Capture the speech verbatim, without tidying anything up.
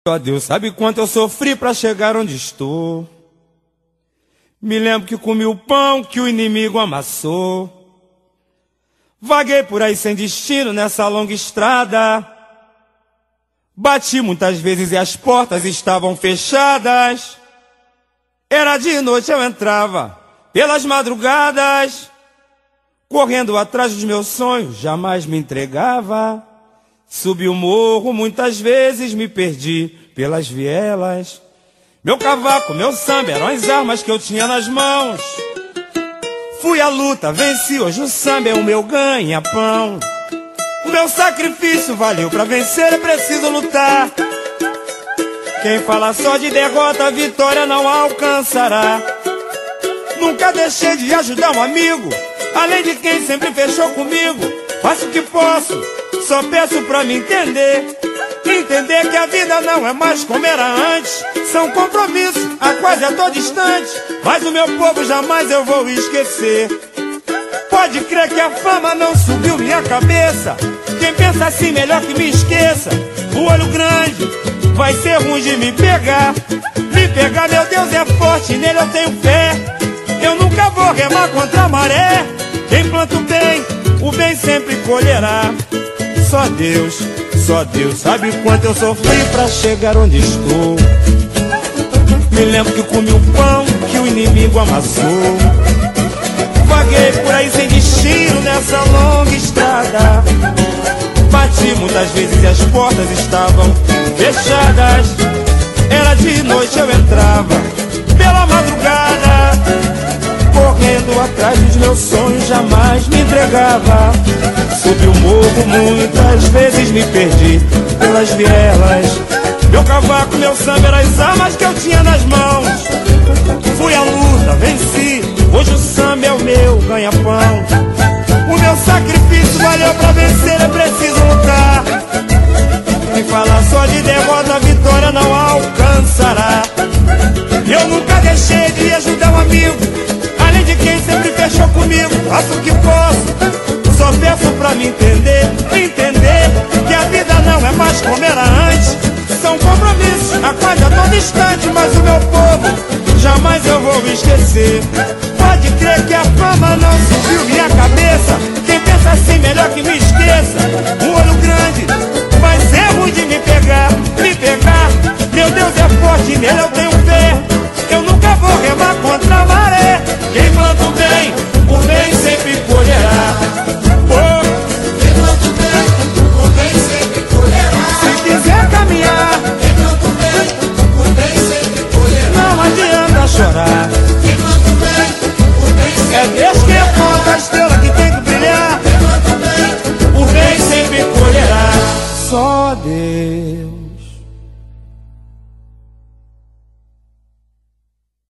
Só Deus sabe quanto eu sofri pra chegar onde estou. Me lembro que comi o pão que o inimigo amassou. Vaguei por aí sem destino nessa longa estrada. Bati muitas vezes e as portas estavam fechadas. Era de noite, eu entrava pelas madrugadas, correndo atrás dos meus sonhos, jamais me entregava. Subi o morro, muitas vezes me perdi pelas vielas. Meu cavaco, meu samba eram as armas que eu tinha nas mãos. Fui à luta, venci, hoje o samba é o meu ganha-pão. O meu sacrifício valeu pra vencer, é preciso lutar. Quem fala só de derrota, a vitória não alcançará. Nunca deixei de ajudar um amigo, além de quem sempre fechou comigo. Faço o que posso, só peço pra me entender. Entender que a vida não é mais como era antes. São compromissos a quase a todo instante, mas o meu povo jamais eu vou esquecer. Pode crer que a fama não subiu minha cabeça. Quem pensa assim melhor que me esqueça. O olho grande vai ser ruim de me pegar. Me pegar, meu Deus é forte, nele eu tenho fé. Eu nunca vou remar contra a maré. Quem planta o bem, o bem sempre colherá. Só Deus, só Deus sabe quanto eu sofri pra chegar onde estou. Me lembro que comi o pão que o inimigo amassou. Vaguei por aí sem destino nessa longa estrada. Bati muitas vezes e as portas estavam fechadas. Era de noite, eu entrava pela madrugada, correndo atrás dos meus sonhos, jamais me entregava. Subi o morro, muitas vezes me perdi pelas vielas. Meu cavaco, meu samba eram as armas que eu tinha nas mãos. Fui à luta, venci, hoje o samba é o meu ganha-pão. O meu sacrifício valeu pra vencer, é preciso lutar. Quem fala só de derrota, a vitória não alcançará. Eu nunca deixei de ajudar um amigo, além de quem sempre fechou comigo. Faço o que posso, só peço pra me entender. Entender que a vida não é mais como era antes. São compromissos a quase a todo instante, mas o meu povo jamais eu vou esquecer. Pode crer que a fama não subiu minha cabeça. Quem pensa assim melhor que me esqueça. O olho grande vai ser ruim de me pegar.